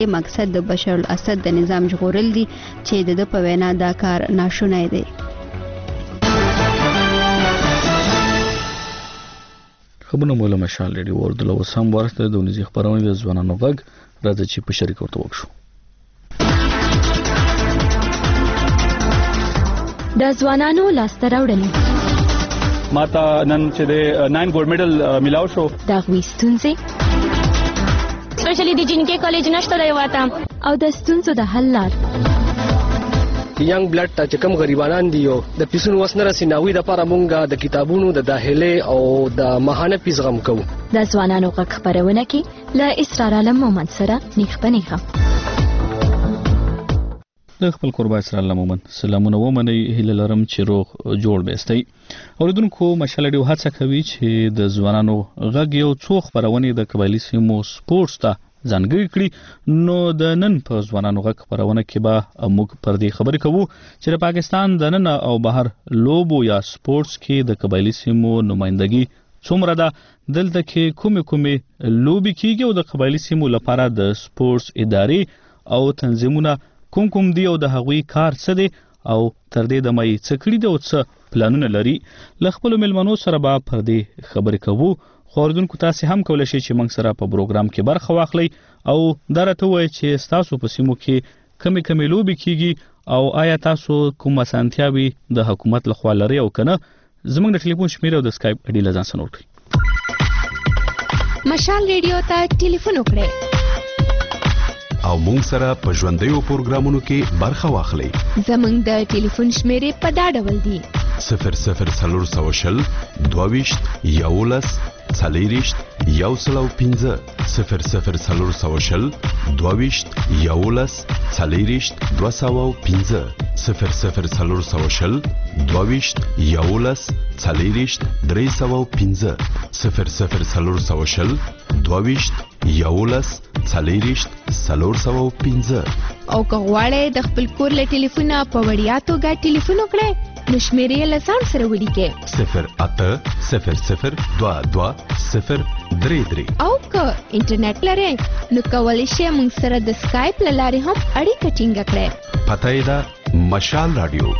مقصد د بشار الاسد د نظام ژغورل دي چې د په وینا دا کار ناشونی دی. خبرونه مولا مشال ریډیو ورته له وسام ورسته د ونیزي خبرونه د ځوانانو غږ راځي چې په شریک ورته وکړو. د ځوانانو لاسته راوړنې ماته نن چې د 9 ګولډ میډل ملاو شو د غوي ستونزې سپیشلی د جنکي کالج نشته دی واته او د ستونزو د حل لار ینګ بلډ ته چې کوم غریبانان دي او د پیسونو وسنه رسیناوي د لپاره مونږه د کتابونو د داخله او د ماهانه پیس غم کوو. د ځوانانو غږ خبرونه کې له اسرار علم مومند سره نیخ پنیخه د خپل قربا اسرار علم مومند سلامونه ومني هله لرم چې روغ جوړ بیستي. اوریدونکو مشال ډیو هڅه کوي چې د ځوانانو غږ یو څو خبرونه د قبایلی سیمو سپورتس ته ځانګړي کړي. نو د نن په ځوانانو غږ خبرونه کې به موږ پر دې خبرې کوو چې د پاکستان د نن او بهر لوبو یا سپورتس کې د قبایلی سیمو نمائندګي څومره ده، دلته کې کومه لوبي کیږي او د قبایلی سیمو لپاره د سپورتس ادارې او تنظیمونه کوم دي او د هغوی کار څه دی او تر دې د مې څه کړي دي او څه پلانونه لري. له خپل ملمنو سره به پر دې خبرې کوو. خوردونکو تاسو هم کولای شئ چې موږ سره په پروګرام کې برخه واخلئ او درته وایي چې تاسو په سیمو کې کمی لوبي کیږي او آیا تاسو کوم اسانتیاوي د حکومت لخوا لري او کنه. زموږ د ټلیفون شمیره او د اسکایپ اډي لزان سنوټ کړئ. مشال ریډیو ته ټلیفون وکړئ او مونږ سره په ژوندیو پروګرامونو کې برخه واخلئ. زموږ د ټلیفون شمیره په دا ډول دی 00 22 11 څلېرشت یو سلو 15 00 22 11 څلېرشت 215 00 22 11 څلېرشت 315 00 22 11 څلېرشت 315 او که غواړئ د خپل کور له ټلیفونه په وړیا توګه ټلیفون وکړئ نو شمیرې له ځان سره ولیکئ 0800 22 033 او که انټرنیټ لرئ نو کولی شئ موږ سره د سکایپ له لارې هم اړیکه ټینګه کړئ. پته یې ده مشال رادیو.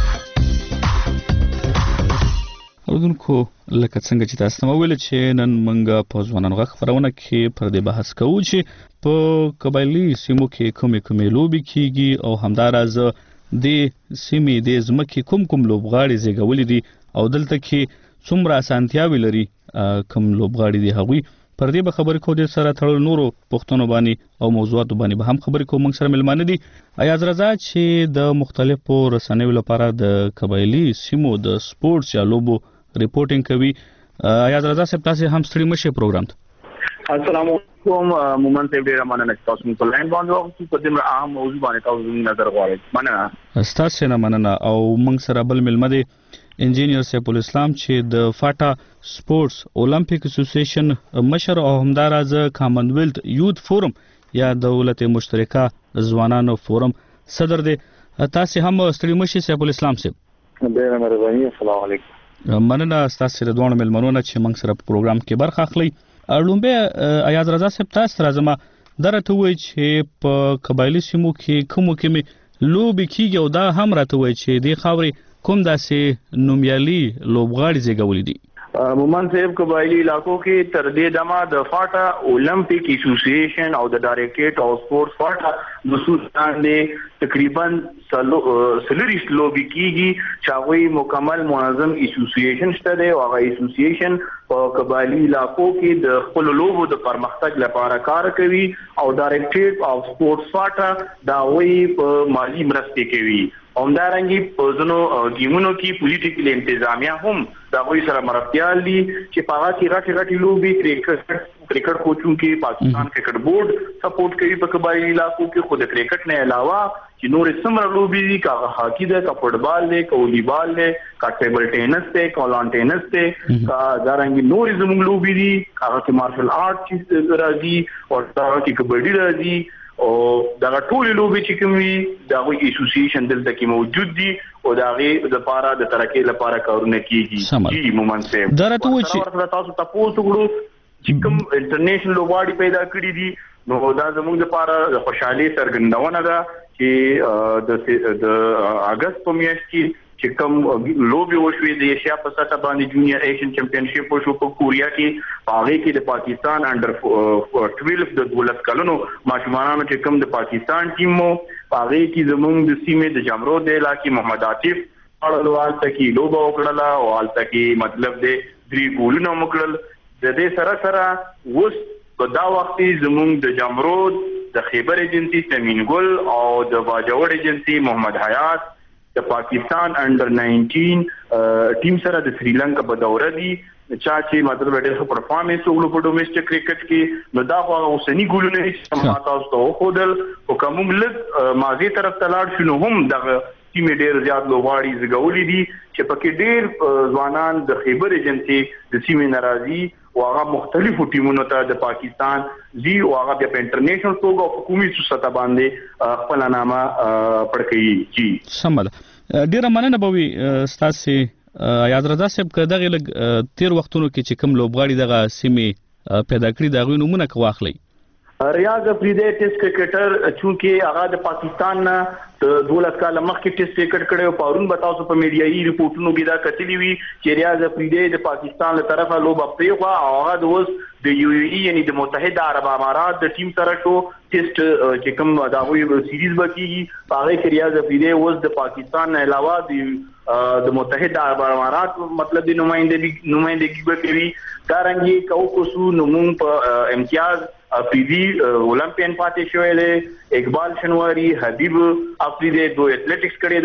اوریدونکو لکه څنګه چې تاسو ته ویل چې نن موږ په ځوانانو غږ خبرونه کې پر دې بحث کوو چې په قبایلی سیمو کې کومې لوبي کیږي او همداراز د سیمې د ځمکې کوم لوبغاړي زیږولي دي او دلته کې څومره اسانتیاوي لري کوم لوبغاړي دي هغوی. پر دې به خبرې کوو د سره تړل نورو پښتنو باندې او موضوعاتو باندې به هم خبرې کوو. موږ سره ملمانه دي ایاز رضا چې د مختلفو رسنیو لپاره د قبایلی سیمو د سپورتس یا لوبو ریپورټینګ کوي. ایاز رضا صاحب تاسو هم ستړي مشه پروګرام ته. السلام علیکم مومن صاحب ډیر مننه چې تاسو په لاین باندې وو په دې اهم موضوع باندې تاسو نظر غواړئ. مننه تاسو نه مننه. او موږ سره بل ملمه دي انجینیر سیف الاسلام چې د فاټا سپورتس اولمپیک اسوسییشن مشر او همداراز کامنویلت یوث فورم یا دولت مشترکه ځوانانو فورم صدر دی. تاسو هم ستړي مشه سیف الاسلام صاحب. ډیر مهرباني. السلام علیکم. مننه تاسو د دوه ملمنونو چې موږ سره په پروګرام کې برخه اخلي. لومبه ایاز رضا صاحب تاسو راځم درته وایي چې په قبایلی سیمو کې کومه لوبي کیږي او دا هم راته وایي چې د خاوري کوم داسې نومیالي لوبغاړي زیږولي دي. مومن صاحب قبایلی علاقو کې تر دې دمه د فاټا اولمپیک اسوسییشن او د ډایریکټریټ او سپورتس فاټا مسؤلان دي تقریبا سلریش لوبي کیږي چې هغه مکمل منظم اسوسییشن شته دی او هغه اسوسییشن په قبایلی علاقو کې د خپل لوبو د پرمختګ لپاره کار کوي او ډایریکټریټ او سپورتس فاټا دا وی په مالی مرسته کوي. همدارنګه په ځینو ګیمونو کې پولیټیکل انتظامیه هم دا وی سره مرستيال دي چې په هغه کې راټي لوبي کرکټ کوچون کې پاکستان کرکټ بورډ سپورټ کوي په قبایلی علاقو کې. خو د کرکټ نه علاوه چې نور څومره لوبي دي کا هاکی ده کا فوټبال ده کا والیبال ده کا ټیبل ټینس ده کا لان ټینس ده کا دارنګ نور زموږ لوبي دي هغه کې مارشل آرټ چې راځي او دا کې کبډي راځي او دا ټول لوبي چې کومي دا وی اسوسییشن دلته کې موجود دي او دا غي د لپاره د ترقې لپاره کارونه کیږي. جی مومن صاحب درته و چې تاسو تاسو وګړو چې کوم انټرنیشنل لوبغاړي پیدا کړی دي نو دا زموږ لپاره خوشحالي څرګندونه ده چې د اگست په میاشت کې چې کوم لوبي وشوي د ایشیا په سطح باندې جونیئر ایشین چمپیونشپ وشو په کوریا کې هغه کې د پاکستان انډر 12 د 12 کلونو ماشومانو چې کوم د پاکستان ټیم مو هغه کې زموږ د سیمې د جمرو د علاقې محمد عاطف اړوال تکي لوبه وکړه او حال تکي مطلب د 3 ګولونه وکړل د دې سره وس په دا وخت زموږ د جمرو د خیبر ایجنسی سمین ګل او د باجوړ ایجنسی محمد حیات د پاکستان انډر 19 ټیم سره د سریلانکا په دوره دي چې مطلب ډېر پرفارمنس وکړو په ډومېسټک کرکټ کې نو دا خو اوسنی ګولونه چې ما تاسو ته خودل او کوم لږ ماضي طرف ته لاړ شنو هم د ټیم ډېر زیات لوبغاړي زګولې دي چې پکې ډېر ځوانان د خیبر ایجنسی د سیمې ناراضي او هغه مختلفو ټیمونو ته د پاکستان زی او هغه په انټرنیشنل توګه او حکومي سطح باندې خپل نامه پړکې جی سمه ډیره مننه بوي ستاسو یاد رضا صاحب کداغه لګ تیر وختونو کې چې کوم لوبغاړي دغه سیمه پیدا کړی دغه نمونه واخلي ریاض افریدی ټیسټ کرکټر چونکه هغه د پاکستان نه د 12 کال مخکې ټیسټ کرکټ کړو پرون بتاو په میډیایي ریپورتونو کې دا کتلی وی چې ریاض افریدی د پاکستان له طرفه لوبه پریخوا او هغه د اوس د یو ای یعنی د متحده عرب امارات د ټیم سره شو ټیسټ چې کوم دا وی سیریز بکیږي هغه کې ریاض افریدی اوس د پاکستان نه علاوه د متحده عرب امارات مطلب د نمائندګي کوي دارنګي کوکوسو نمون په امتیاز افریدی اولمپیان پاتې شوی دی اقبال شنواری حبیب افریدی دو ایتھلیټکس کړی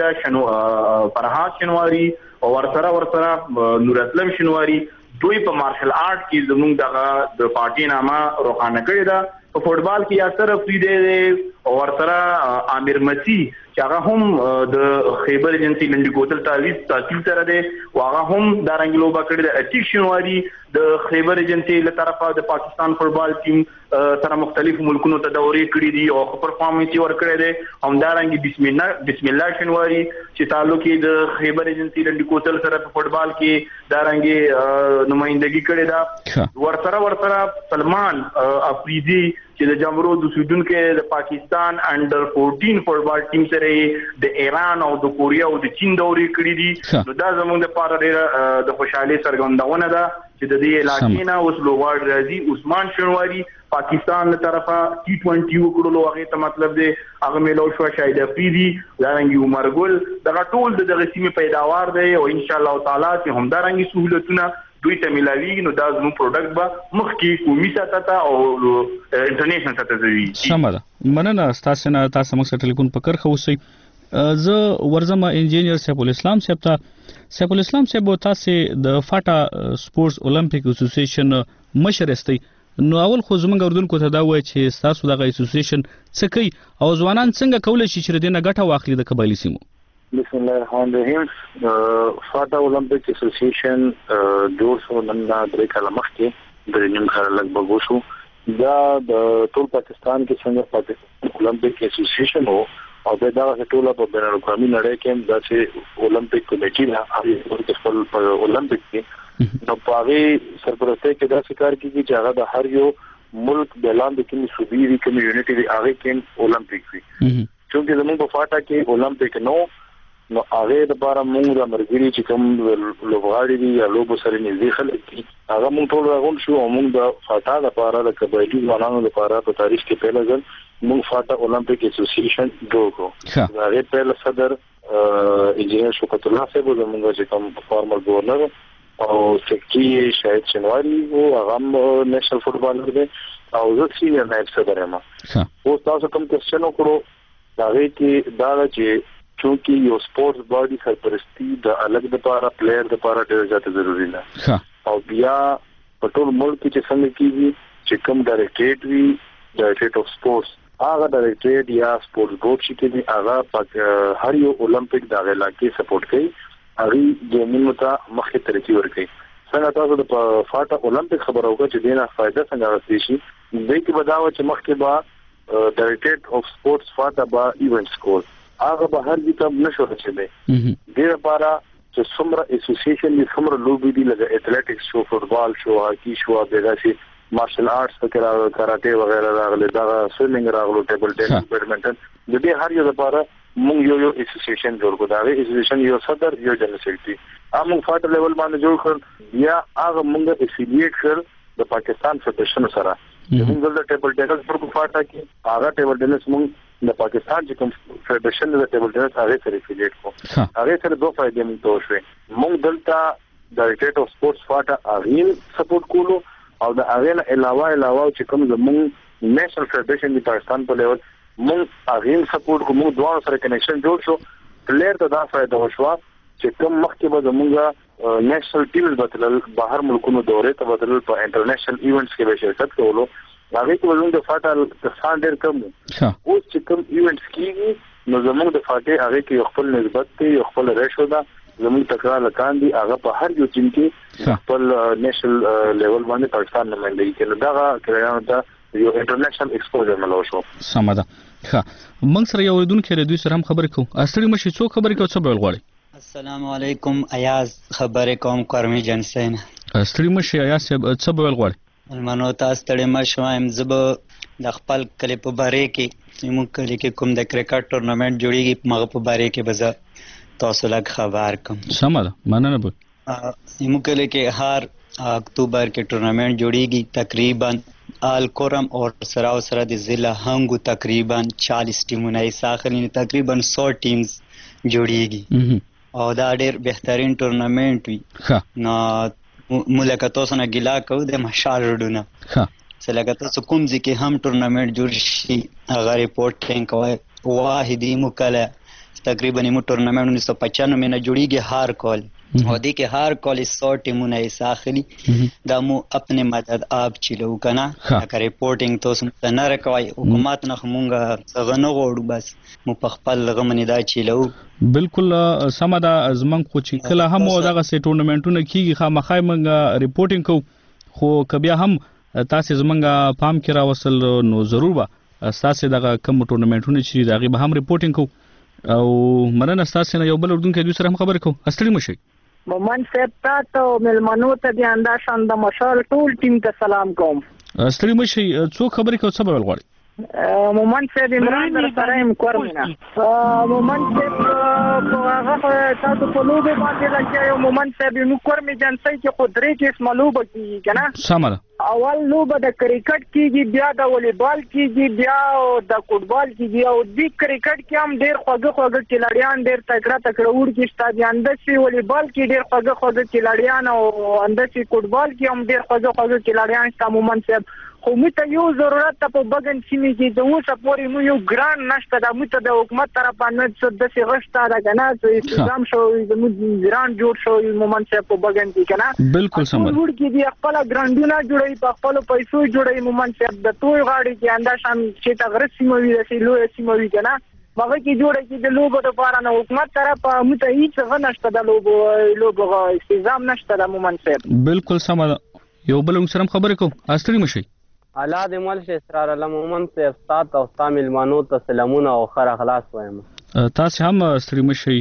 دا فرحات شنواری او ورسره نور اسلم شنواری دوی په مارشل آرټ کې زموږ د پارټي نامه روښانه کړی دا په فوټبال کې یاسر افریدی دی او ورسره عامر مسیح چې هغه هم د خیبر ایجنسی لنډی کوتل تحصیل سره دی او هغه هم دارنګ لوبه کړی د اچیک شنواری د خیبر ایجنسی له طرفه د پاکستان فوټبال ټیم سره مختلف ملکونو ته دورې کړې دي او پرفارمنس یې ورکړی دی هم دارنګ بسم الله شنواری چې تعلق یې د خیبر ایجنسی لنډی کوتل سره په فوټبال کې دارنګ نمائندګي کړې ده ورسره سلمان افریدی چې د جمرو د سودون کې د پاکستان انډر 14 فوټبال ټیم سره د ایران او د کوریا او د چین دورې کړې دي نو دا زموږ لپاره ډېر د خوشحالي څرګندونه ده چې د دې علاقې نه اوس لوبغاړي راځي عثمان شنواری پاکستان له طرفه T20 وکړلو هغه ته مطلب دی هغه ملو شو شاهد افریدی دارنګي عمر ګل دغه ټول د غسیمه پیداوار دی او ان شاء الله تعالی چې هم دارنګي سہولتونه دوی ته ملاوي نو دا زموږ پروډکټ به مخکې قومي ساته او انټرنیشنل ساته ځي سمه مننه تاسو نه تاسو موږ ټلیفون پکړ خوسي زه ورزمه انجینیر سیف الاسلام صاحب ته سیف الاسلام صاحب تاسو د فاټا سپورتس اولمپیک اسوسییشن مشر استئ نو اول خو زمونږ اردن کو ته دا وای چې تاسو دغه اسوسییشن څه کوي او ځوانان څنګه کولای شي چې دینه ګټه واخلي د قبایلی سیمو بسم الله الرحمن الرحیم فاټا اولمپیک اسوسییشن جوړ شو نن درې کاله مخکې د نیم کال لګ وشو دا د ټول پاکستان کې څنګه پاکستان اولمپیک اسوسییشن او دا ټول په بین الاقوامي نړۍ کې د چې اولمپیک کمیټې نه هغه خپل په اولمپیک کې نو پاره سرپرستی کې دا کار کوي چې هغه د هر یو ملک د لاندې کې صوبې وی کمیونټي دی هغه کې اولمپیک وي چې زموږ په فاټا کې اولمپیک نو هغه د لپاره موږ د مرګري چې کوم لوبغاړي دي یا لوبو سره نږدې خلک دي هغه موږ ټول راغون شو او موږ د فاټا لپاره د قبایلی ځوانانو لپاره په تاریخ کې پیل ځل موږ فاټا اولمپیک اسوسییشن جوړ کړو هغه پیل صدر انجینیر شوکت الله صاحب زموږ چې کوم فارمر گورنر او سیکرټری شاهد شنواری او هغه نېشنل فوټبالر دی او زه سینیئر نائب صدر یم او تاسو کوم کوېسچن وکړو دا کې دا چې چونکی یو سپورتس باډي سرپرستی د الګ د لپاره پلیئر د لپاره ډېر زیات ضروری ده او بیا په ټول ملک کې څنګه کیږي چې کوم ډایریکټریټ وی ډایریکټریټ اف سپورتس هغه ډایریکټریټ یا سپورتس بورډ چې هغه هر یو اولمپیک د علاقې سپورټ کوي هغه د منوته مخکې ترقی ورکوي څنګه تاسو د فاټا اولمپیک خبرو کو چې دینه فائدہ څنګه راځي شي دې کې بداوه چې مخکې با ډایریکټریټ اف سپورتس فاټا با ایونټ سکول هغه به هر دې ته نشو رسیدي دې لپاره چې څومره اسوسییشن دي څومره لوبي دي لکه ایتھلیټکس شو فوټبال شو هاکی شو دغه شي مارشل آرټس پکې راغلي، کراټه وغیرہ راغلي، دا سویمینګ راغلو، ټیبل ټینس، بیډمنټن، د دې هر یو لپاره موږ یو اسوسییشن جوړ کړو. دا اسوسییشن یو صدر یو جنرال سیکریټري موږ فاټ لیول باندې جوړ کړ. یا هغه موږ افیلیټ کړ د پاکستان فدریشن سره. موږ د ټیبل ټینس پر کو فاټا کې هغه ټیبل ټینس موږ د پاکستان چې کوم فدریشن د ټیبل ټینس هغه سره افیلیټ کړو. هغه سره دوه فائدې موږ ته وشوي. موږ دلته ډایریکټر اف سپورتس فاټا هغه سپورټ کولو او د هغه علاوه چې کوم زموږ نېشنل فدریشن د پاکستان په لیول موږ هغه سپورټ کوو. موږ دوه سره کنیکشن جوړ شو. پلیئر ته دا فائدہ وشو چې کوم مخکې به زموږ نېشنل ټیمز بدلل، بهر ملکونو دورې ته بدلل، په انټرنیشنل ایونټس کې به شرکت کولو. هغه کې زموږ د فاټا کسان ډېر کم وو. اوس چې کوم ایونټس کیږي نو زموږ د فاټا هغه کې خپل نسبت دی، خپل ریشو ده. زموږ تکرار لکان دي هغه په هر یو ټیم کې خپل نېشنل لیول باندې پاکستان نمائندګي کوي. دا کړهانو ته یو انټرنیشنل ایکسپوژر ملو شو. سمه ده. موږ سره یو ودونکو لري، دوی سره هم خبرې کوو. اصلي مشي څو خبرې کوي، څه بل غواړي؟ السلام علیکم، ایاز خبرې کوم کورمی جنسین. اصلي مشي ایاز څه بل غواړي؟ المنو تاسو ته مشوایم زب د خپل کلی په باره کې موږ کلی کې کوم د کرکټ ټورنمنت جوړیږي مغه په باره کې بزا تاسو لږ خبر کوم. سمه ده، مننه به. موږ کلی کې هر اکتوبر کې ټورنمنت جوړیږي. تقریبا الکورم اور سره د ضلع هنګو تقریبا 40 ټیمونه یې ساخلي، تقریبا 100 ټیمز جوړیږي او دا ډېر بهترین ټورنمنت وي. نو ملک تاسو نه ګیلا کوو د مشال روډونه چې لکه تاسو کوم ځکه هم ټورنمنت جوړ شي هغه ریپورټینګ کوي. واحدی مکله تقریبا مو ټورنمنت 1995 نه جوړیږي هر کال او دې کې هر کال 100 ټیمونه یې ساخلي. دا مو خپل مدد آپ چلو کنه که ریپورټینګ تاسو نه راکوي حکومت نه مونږه څنګه نه غوړو، بس مو په خپل غمنې دا چلو. بالکل سم ده. زمنګ خو چې کله هم دغه سي ټورنمنټونه کیږي خامخای مونږ ریپورټینګ کوو، خو کبیا هم تاسو زمنګ پام کې راوصل نو ضرور به تاسو دغه کوم ټورنمنټونه چې دغه به هم ریپورټینګ کوو. او مننه تاسو نه یو بل اردوونکو دوی سره هم خبرې کوو. اصلي مشي مومن صاحب تاسو ملمنو ته د انداشان د مشال ټول ټیم ته سلام کوم. اصلي مشي څو خبرې کوي، څه بل غواړي؟ مومن صاحب عمران در سره هم کورمینا. مومن صاحب هغه تاسو په لوبه باندې لګیا یو. مومن صاحب نو کورمی جنسي کې خودري کې اسمه لوبه کیږي کنه. سمه ده. اول لوبه د کرکټ کیږي، بیا د والیبال کیږي، بیا د فوټبال کیږي. او د کرکټ کې هم ډېر خوږه کھلاڑیان ډېر تکړه وړي ستادیان د سی والیبال کې ډېر خوږه کھلاڑیان او اندسي فوټبال کې هم ډېر خوږه کھلاڑیان شته. مومن صاحب خو مته یو ضرورت ته په بغن سیمه کې د اوسه پورې مو یو ګران نشته. د مته د حکومت طرف نه څه د سی غشته دا کنه چې نظام شو د مو ګران جوړ شو. مومن صاحب په بغن کې کنه بالکل سم ده. ور کې دی خپل ګراندونه جوړي، په خپل پیسو جوړي. مومن صاحب د توي غاړي کې انداشان چې تا غرسي مو وی د سی لوی سیمه وی کنه هغه کې جوړه کې د لوبو لپاره نه حکومت طرف مته هیڅ غنښت د لوبو نظام نشته د مومن صاحب. بالکل سم ده. یو بل سره خبرې کوو. اصلي مشي الله دې مل شي اسرار الله مومن صاحب سات او استعمال مانو ته سلامونه او خیر اخلاص وایم. تاسو هم اصلي مشي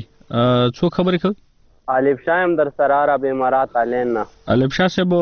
څو خبرې کوي؟ الف شایم در سره عرب امارات الینا. الف شاه صاحب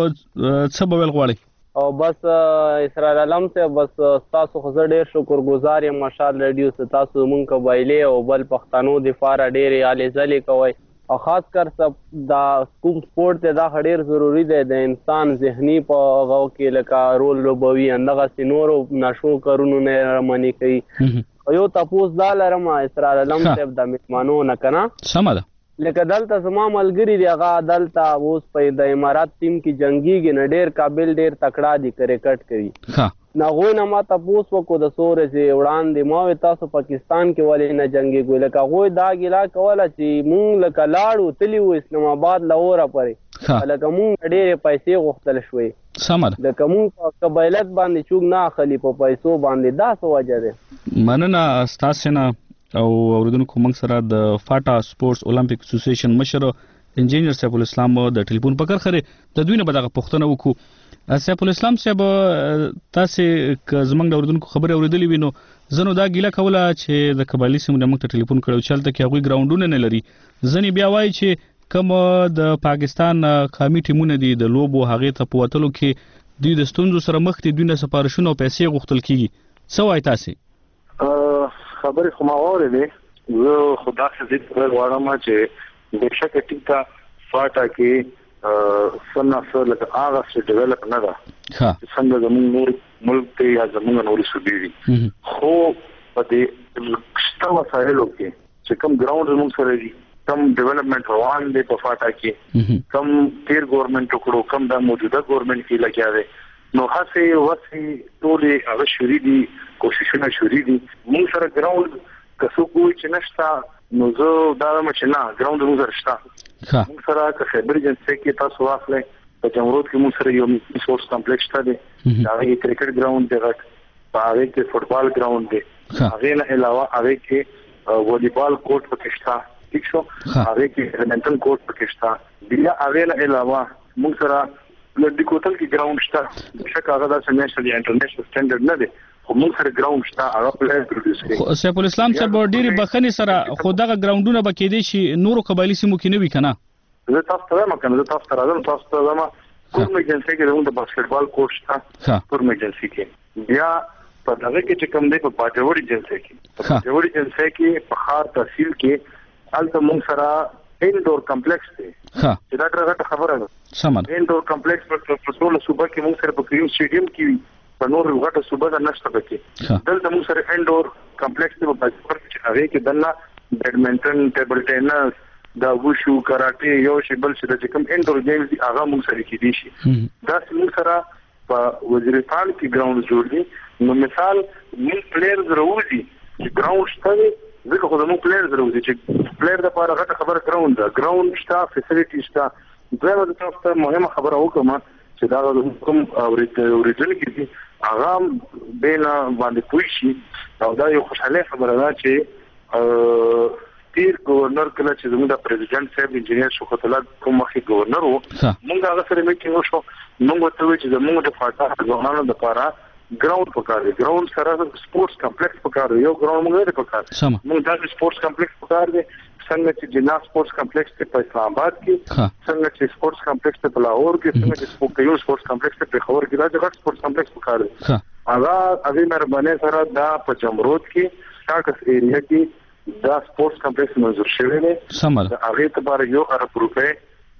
څه بل غواړي؟ او بس اسرار علم ته بس تاسو خو ډېر شکر گزار یم. مشال ریډیو ته تاسو مونږ کوبایلې او بل پښتنو د فار ډېر علي زلي کوي او خاص کر سب دا کوم سپورت ته دا ډېر ضروری دی د انسان ذهني په غو کې لکه رول لوبوي اندغه سينورو نشو کارونو نه منی کوي. یو تاسو دا لرم اسرار علم صاحب د میمانو نه کنه سم ده. لکه دلته زما ملګری دی هغه دلته اوس په د امارات ټیم کې جنگيږي نه ډېر قابل ډېر تکړه دی کرکټ کوي. نغوی نه ما تاسو وکړو د سورې چې وړاندې ما تاسو پاکستان کې ولې نه جنگيږي. لکه غوي دا ګیلا کوله چې مونږ لکه لاړو تلی و اسلام آباد لاوره پرې لکه مونږ ډېر پیسې غوښتل شوې. سمه ده. لکه مونږ په قبایلت باندې چوک نه اخلي په پیسو باندې دا څه وجه ده. مننه تاسو نه او اوریدونکو موږ سره د فاټا سپورتس اولمپیک اسوسییشن مشر انجینیر سیف الاسلام د ټلیفون په کار خره د دوی نه به دغه پوښتنه وکړو. سیف الاسلام صاحب تاسو زمنګ د اوریدونکو خبره اوریدلې وینو زنو دا ګیله کوله چې د قبایلی سیمو موږ ته ټلیفون کړو چلته کې هغه ګراوندونه نه لري. ځنی بیا وایي چې کوم د پاکستان قومي ټیمونه دي د لوبو هغه ته پوتلو کې دوی د ستونزو سره مخ دي، دوی نه سپارښتنه او پیسې غوښتل کیږي. څه وایي تاسو؟ خبرې خو ما اورېدې، زه خو داسې دې غواړم چې بېشکه ټیک ته فاټا کې څه لکه هغه څه ډیولپ نه ده څنګه زموږ نور ملک ته یا زموږ نورې صوبې دي، خو په دې شته وسایلو کې چې کوم ګراوند زموږ سره دي، کم ډیولپمنٹ روان دی په فاټا کې، کم تیر ګورنمنت وکړو، کم د موجوده ګورنمنت کې لګیا دی، نو هڅې وڅې ټولې هغه شوري دي، کوششونه شوري دي. موږ سره ګراوند که څوک وایي چې نشته، نو زه دا وایم چې نه، ګراوند موږ سره شته. موږ سره که خیبر ایجنسۍ کې تاسو واخلئ، په جمرود کې موږ سره یو سپورټس کمپلیکس شته دی، هغه کې کرکټ ګراوند دی غټ، په هغې کې فوټبال ګراوند دی، هغې نه علاوه هغې کې والیبال کورټ پکې شته، ٹھیک شو، هغې کې بیډمنټن کورټ پکې شته. بیا هغې نه علاوه موږ سره لډي کوتل کې ګراوند شته، بېشکه هغه داسې نیشنل یا انټرنیشنل سټینډرډ نه دی، خو موږ سره ګراوند شته، هغه پلیئر پروډیوس کوي. سیف الاسلام صاحب ډېرې بخښنې سره خو دغه ګراوندونه به کېدای شي نورو قبایلي سیمو کې نه وي که نه؟ زه تاسو ته وایم که نه، زه تاسو ته راځم، تاسو ته وایم کورم ایجنسۍ کې زموږ د باسکټبال کورټ شته، کورم ایجنسۍ کې. بیا په دغه کې چې کوم دی په باجوړ ایجنسۍ کې، په باجوړ ایجنسۍ کې په ښار تحصیل کې هلته موږ سره انډور کمپلیکس دی، چې دا ډېره غټه خبره ده. انډور کمپلیکس په ټوله صوبه کې موږ سره په کریم سټیډیم کې وي، په نور غټه صوبه ده نشته پکې. دلته موږ سره انډور کمپلیکس دی په باجوړ کې، چې هغې کې دننه بیډمنټن، ټیبل ټینس، دا وشو، کراټې، یو شی بل شي، د چې کوم انډور گیمز دي هغه موږ سره کېدی شي. داسې موږ سره په وزیرستان کې ګراوند جوړ دي. نو مثال موږ پلیئرز راوځي چې ګراوند شته دی، ځکه خو زموږ پلیئرز راوځي چې پلیئر دپاره غټه خبره ګراوند ده، ګراوند شته، فیسیلیټي شته. دویمه د تاسو ته مهمه خبره وکړم چې دا کوم اورېدونکي دي هغه بې نه باندې پوه شي، او دا یو خوشحالۍ خبره ده چې تیر گورنر کله چې زموږ د پریزیډنټ صاحب انجینیر شوکت الله کوم مخکې گورنر و، موږ هغه سره میټینګ وشو، موږ ورته وویل چې زموږ د فاټا ځوانانو لپاره ګراوند پکار دی، ګراوند سره سپورټس کمپلیکس پکار دی، یو ګراوند موږ نه پکار، موږ داسې سپورټس کمپلیکس پکار دی څنګه چې جنا سپورټس کمپلیکس په اسلام آباد کې، څنګه چې سپورټس کمپلیکس په لاهور کې، څنګه چې سپورټس کمپلیکس په پېښور کې، دا غټ سپورټس کمپلیکس پکار دی. هغه مهرباني سره دا په جمرود کې شاکس ایریا کې دا سپورټس کمپلیکس منظور شوی دی. هغې لپاره یو ارب روپۍ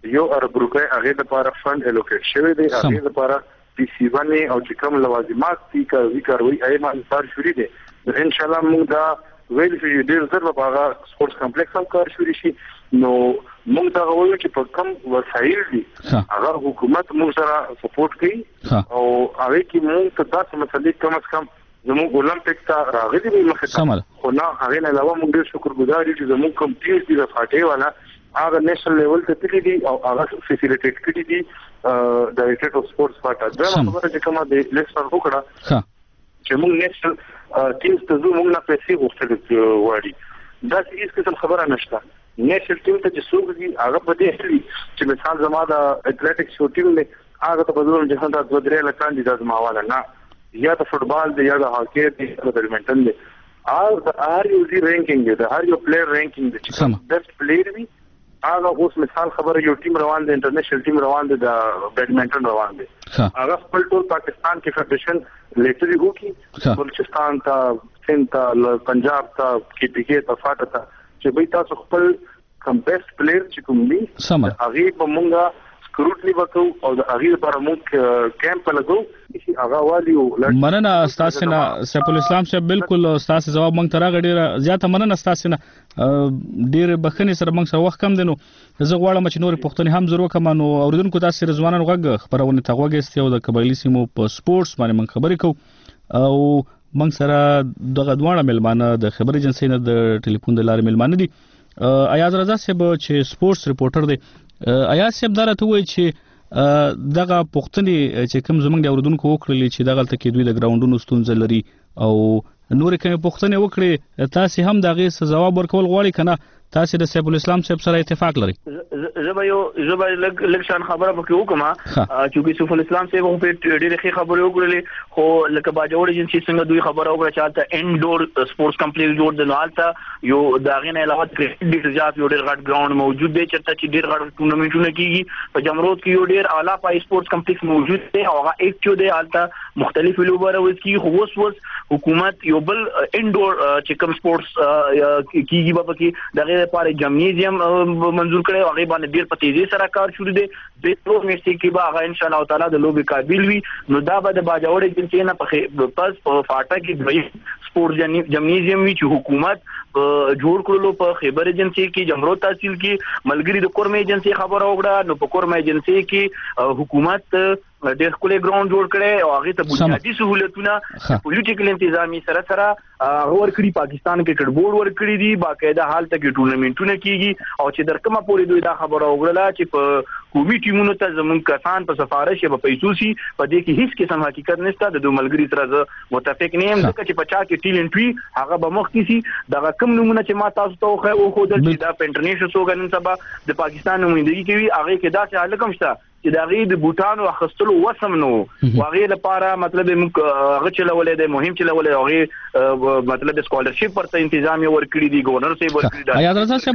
هغې لپاره فنډ الوکیټ شوی دی، هغې لپاره پی سی ونې او چې کوم لوازمات دي کاروي هغې باندې کار شروع دی. انشاءالله موږ دا ویل چې ډېر ژر به په هغه سپورټس کمپلیکس هم کار شروع شي. نو موږ دغه وایو چې په کوم وسایل دي هغه حکومت موږ سره سپورټ کوي، او هغې کې موږ ته داسې مسلې کم از کم زموږ اولمپیک ته راغلي دي مخې ته، خو نه هغې نه علاوه موږ ډېر شکرګزار یو چې زموږ کوم ټیمز دي د فاټۍ والا هغه نیشنل لیول ته تللي دي او هغه فیسیلیټیټ کړي دي ډایرکټریټ اف سپورټس فاټا. دویمه خبره چې کومه د لیست وکړه چې موږ نیشنل ټیمز ته ځو، موږ نه پیسې غوښتلې غواړي، داسې هېڅ قسم خبره نشته. نیشنل ټیم ته چې څوک دي هغه په دې هلي چې مثال زما د اټلیټکس یو ټیم دی، هغه ته به ځم جهان ته 2-3 لکان دي، دا زما والا نه، یا د فوټبال دی، یا د هاکي دی، یا د بیډمنټن دی، هر یو دی رینکینګ دی، د هر یو پلیئر رینکینګ دی چې بیسټ پلیئر وي هغه. اوس مثال خبره یو ټیم روان دی، انټرنیشنل ټیم روان دی، د بیډمنټن روان دی، هغه خپل ټول پاکستان کې فیډریشن لیټري وکړي، بلوچستان ته، سند ته، پنجاب ته، KPK ته، فاټا ته، چې بھئی تاسو خپل کم بیسټ پلیئر چې کوم دي هغې به مونږه سکروټني وکړو او د هغې لپاره مونږ کیمپ لګو چې هغه والي. مننه ستاسې نه سیف الاسلام صاحب، بالکل ستاسې ځواب مونږ ته راغی، ډېره زیاته مننه ستاسې نه. ډېرې بښنې سره مونږ سره وخت کم دی، نو زه غواړم چې نورې پوښتنې هم زر وکړم. نو اورېدونکو تاسې د ځوانانو غږ خپرونې ته غوږ ایستی او د قبایلي سیمو په سپورټس باندې مونږ خبرې کوو، او مونږ سره دغه دواړه مېلمانه د خبر ایجنسۍ نه د ټلیفون د لارې مېلمانه دي. ایاز رضا صاحب چې سپورټس ریپورټر دی، ایاز صاحب دا راته ووایي چې دغه پوښتنې چې کوم زموږ د اورېدونکو وکړلې چې دغلته کې دوی د ګراوندونو ستونزه لري او نور کوم پوښتنه وکړي تاسو هم دغه ځواب ورکول غواړئ کنه تاسو د سیف الاسلام صاحب سره اتفاق لري؟ زه به لږ شان خبره پکې وکم چې سیف الاسلام صاحب په ډېرې ښه خبرې وکړلې خو لکه باجوړ ایجنسی څنګه دوی خبره وکړه چې حالت انډور سپورتس کمپلیکس جوړ د نوالته یو داغه نه علاوه کرکټ ډیر ځات یو ډیر غټ ګراوند موجود دی چې ډیر غټ ټورنمنټونه کیږي په جمرود کې یو ډیر اعلی پای سپورتس کمپلیکس موجود دی او هغه ایکچو دی حالت مختلف لوبره وکي خو اوس حکومت یو بل انډور چې کوم سپورتس کیږي په کې دغه لپاره جمنیزیم منظور کړي او هغه باندې ډیر په تیزی سره کار شروع دي د پرو میسي کې به هغه ان شاء الله تعالی د لوبي قابل وي نو دا به د باجوړ ایجنسی نه پس په فاټا کې دوی سپورت جمنیزیم وی چې حکومت جوړ کړلو په خیبر ایجنسی کې جمرود تحصیل کې ملګری د کورم ایجنسی خبره وکړه نو په کورم ایجنسی کې حکومت ډېر کولې ګراوند جوړ کړي او هغه ته بنیادی سہولتونه پولیټیکل انتظامی سره ور کړی پاکستان کرکټ بورډ ور کړی دی باقاعده حالت کې ټورنمنټونه کیږي او چې درکمه پورې دوی دا خبره وکړه چې په قومي ټیمونو ته زمون کسان په سفارش یا په پیسو سي په دې کې هیڅ قسم حقیقت نشته د دوه ملګری سره متفق نه یم ځکه چې پچا کې ټیلنټ وی هغه به مخ کیسي دا کوم نمونه چې ما تاسو ته خو د چې دا انټرنیشنل سوګنن سبا د پاکستان نمائندګي کوي هغه کې دا څه حل کوم شته چې دا غي د بوټانو اخستلو وسم نو واغې لپاره مطلب هغه چلولې د مهم چلولې هغه مطلب سکالرشپ پر تنظیم ورکړي دي گورنر صاحب ورکړي دا آیاد رضا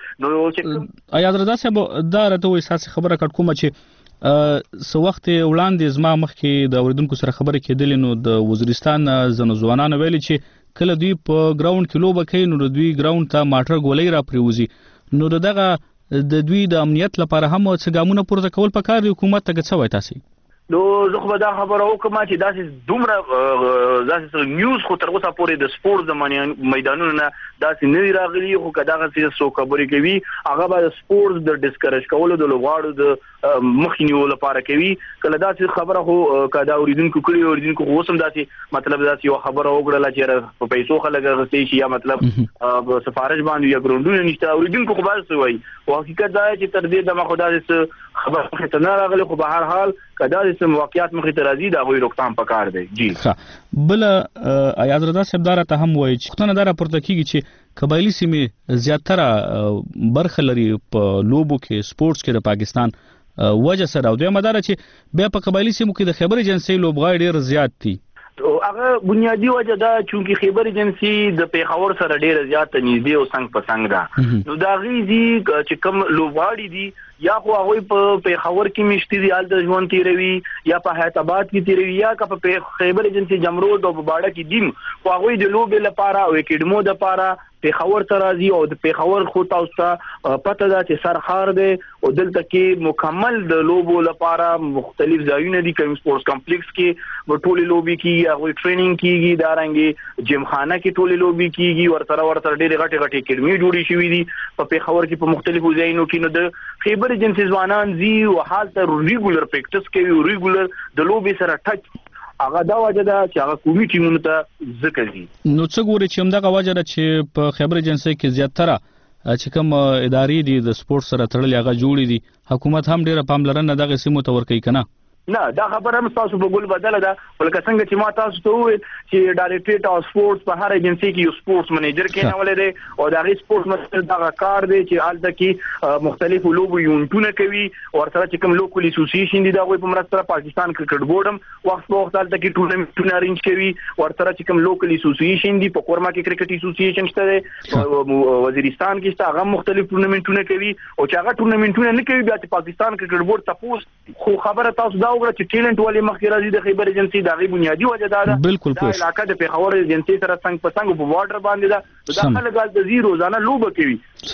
صاحب آیاد رضا صاحب دا راته وې اساس خبره کړ کومه چې سو وخت وړاندې زما مخکې د اوریدونکو سره خبرې کېدلې نو د وزیرستان ځوانانو ویلي چې کله دوی په ګراوند کې لوبه کوي نو دوی ګراوند ته ماټر ګولۍ را پریوزي نو دغه د دوی د امنیت لپاره هم څه ګامونه پورته کول پکار دی حکومت ته څه وایي تاسو نو زه خو دا خبره وکم چې داسې دومره داسې نیوز خو تر اوسه پورې د سپورت د میدانونو نه داسې نه راغلي خو کداغه څه سو خبرې کوي هغه به سپورت د ډیسکریج کولو د لوغاړو د مخنیو لپاره کوي کله داسې خبره خو کدا اوریدونکو کړي اوریدونکو خو سم داسې مطلب داسې یو خبره وکړه چې په پیسو خلک غوښتي شي یا مطلب سفارش باندې یا ګروندونه نشته اوریدونکو خو بس وایي او حقیقت دا چې تر دې د مخه داسې خبره ته نه راغلي خو به هر حال کدا د واقعیت مخې ته راځي دا غوي روکتام پکار دی جی بل آیاد رضا صاحب دار ته هم وایي چې څنګه دار پورته کیږي چې قبایلی سیمې زیاتره برخه لري په لوبو کې سپورتس کې د پاکستان وجه سره او د مدار چې بیا په قبایلی سیمو کې د خیبر ایجنسی لوبغاړي ډیر زیات دي هغه بنیادی وجه دا چې خیبر ایجنسی د پیښور سره ډیر زیات نږدې او څنګه په څنګه ده نو دا غیزي چې کوم لوبغاړي دي یا خو هغه په پیښور کې مشتي دي حال د ژوند تیروي یا په حیات آباد کې تیروي یا په خیبر ایجنسی جمرود او په باډه کې دیم خو هغه د لوبې لپاره او اکیډمو لپاره پیښور ته راځي او د پیښور خو تاسو ته پته ده چې سرخار دی او دلته کې مکمل د لوبو لپاره مختلف ځایونه دي کوم سپورتس کمپلیکس کې ټولې لوبي کیږي هغه ټریننګ کیږي دارنګي جیم خانه کې ټولې لوبي کیږي ورته ډېر غټي اکیډمي جوړې شوې دي په پیښور کې په مختلفو ځایونو کې نو د خیبر ایجنسی ځوانان زی او حالت ریګولر پریکټس کوي ریګولر د لوبي سره ټچ هغه دا وجه ده چې هغه قومي ټیمونو ته ذکر دي نو څه ګوري چې همدغه وجه ده چې په خیبر ایجنسی کې زیاتره چې کوم ادارې دي د سپورت سره تړلې هغه جوړې دي حکومت هم ډیره پاملرنه دغه سیمو ته ورکوي کنه نه دا خبره هم تاسو په ګول بدله ده ولکه څنګه چې ما تاسو ته وویل چې ډایریکټریټ اف سپورتس په هر ایجنسی کې یو سپورتس منیجر کې نه ولري او دا غي سپورتس منیجر دا کار دی چې الته کې مختلفو لوبو یونټونه کوي ورته چې کوم لوکل اسوسییشن دي دا غوي په مرسته پاکستان کرکټ بورډ هم وخت په وخت الته کې ټورنمنټونه ارینج کوي ورته چې کوم لوکل اسوسییشن دي په کورما کې کرکټ اسوسییشن شته وزیرستان کې شته هغه مختلف ټورنمنټونه کوي او چې هغه ټورنمنټونه نه کوي بیا چې پاکستان کرکټ بورډ تاسو خو خبره تاسو دا وګورئ چې ټیلنټ والی مخکې راځي د خیبر ایجنسی دا غي بنیادی وجه ده بالکل دا علاقه د پیښور ایجنسی سره څنګه په څنګه په واټر باندې ده دا خلک غال د زیرو ځانه لوبه کوي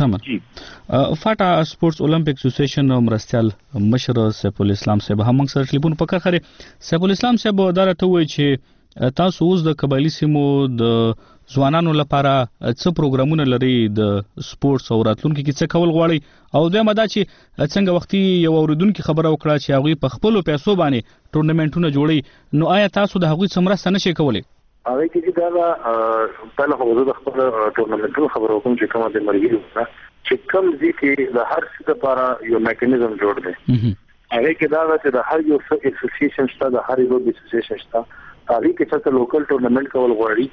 سم فاټا سپورتس اولمپیک اسوسییشن مرستيال مشر سیف الاسلام صاحب هم موږ سره ټلیفون په کار خره سیف الاسلام صاحب دا راته وایي چې تاسو اوس د قبایلی سیمو د ځوانانو لپاره څه پروګرامونه لري د سپورتس او راتلونکو کې څه کول غواړي او د مدا چې څنګه وختي یو اوریدونکو خبره وکړه چې هغه په خپل پیسو باندې ټورنمنټونه جوړي نو آیا تاسو د هغه څمرسته نشئ کولای هغه کې دا په لغوه د خپل ټورنمنټونو خبرو کوم چې کومه د مرګي چې کوم ځکه د هر څه لپاره یو میکانیزم جوړ دی هغه کې دا چې د هر یو اسوسییشن شته د هر یو اسوسییشن شته هغه کې چې لوکل ټورنمنټ کول غواړي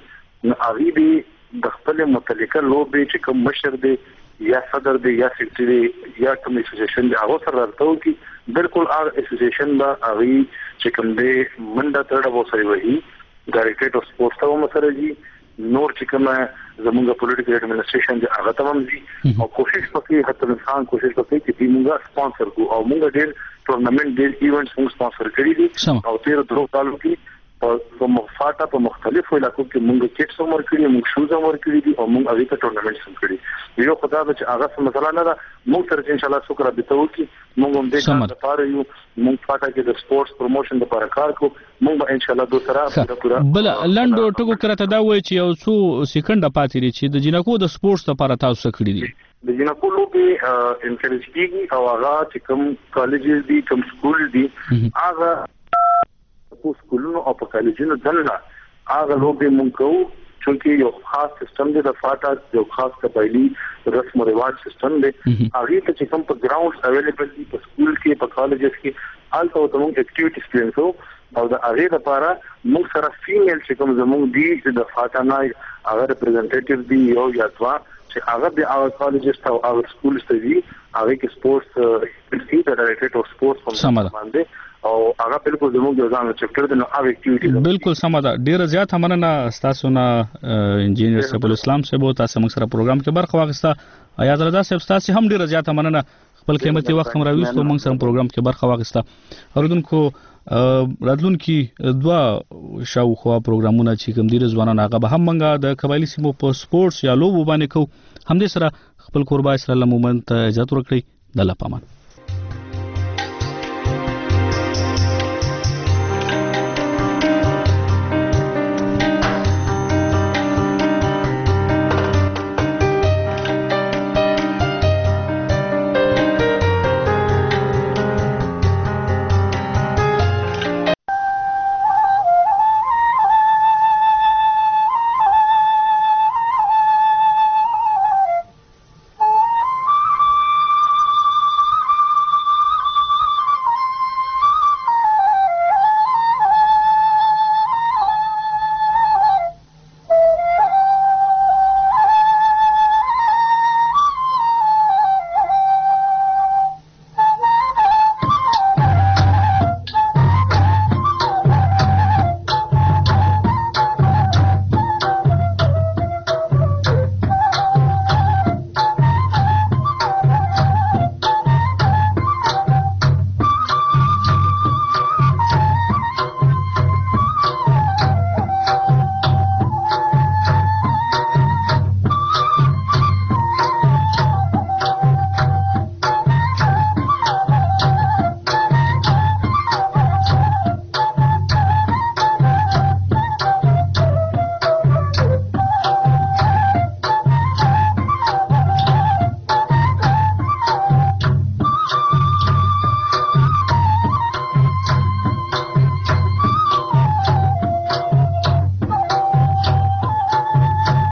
نو هغه دې د خپل متعلقه لوبې چې کوم مشر دی یا صدر دی یا سیکریټری یا کوم اسوسییشن دی هغه سره راځو کی بالکل هغه اسوسییشن با هغه چې کوم دی منډه تړه و سره وਹੀ ډایریکټر اف سپورټس ته مسره دي نور چې کوم زموږه پولیټیکل ایڈمنسټریشن دی هغه تمام دي او کوشش وکړي هڅه انسان کوشش وکړي چې موږ سپانسر کو او موږ ډېر ټورنمنت ډېر ایونټس موږ سپانسر کړی دي او تیر درو کالو کې په مخاطه په مختلفو علاقو کې موږ کټس هم ورکړي موږ شوز هم ورکړي دي او موږ هغه ته ټورنمنټس هم کړی یو خدای چې هغه مثلا نه دا موږ تر ان شاء الله شکر به وکړي موږ هم دې کار لپاره یو موږ فاټا کې د سپورتس پروموشن لپاره کار کوو موږ ان شاء الله دوسرا پورا بل لندو ټکو کرته دا وایي چې یو څو سکند پاتې دي چې د جنکو د سپورتس لپاره تاسو کړی دي د جنکو لوبې انکریج کیږي او هغه چې کوم کالجز دي کوم سکول دي هغه په سکولونو او په کالجونو دننه هغه لوبې مونږ کوو چې یو خاص سیستم دی د فاټا یو خاص قبایلی رسم او رواج سیستم دی هغه ته چې کوم په ګراوندز اویلیبل دي په سکول کې په کالجز کې الته ته موږ اکټیویټیز پلان او د هغه لپاره موږ سره فیمیل چې کوم زموږ دي د فاټا نه هغه ریپرزنټیټیو دی یو یا دوا چې هغه د هغه کالجز او هغه سکولز ته دي هغه کې سپورتس د ډایریکټر اف سپورتس باندې او هغه بالکل زموږ یو ځان چپټر د نو هغه اکټیویټیز بالکل سم ده ډیر زیات مننه تاسو نه انجینیر سیف الاسلام صاحب تاسو موږ سره پروګرام کې برخه واخیسته آیات رضا صاحب تاسو هم ډیر زیات مننه خپل قیمتي وخت هم راوېستو موږ سره پروګرام کې برخه واخیسته اوردونکو راتلونکي دوا شاوخوا پروګرامونه چې کوم دي ځوانان هغه به هم منګه د قبایلی سیمو په سپورتس یا لوبو باندې کو هم دې سره خپل قربا اسرائیل مومنت اجازه ورکړي د الله پامان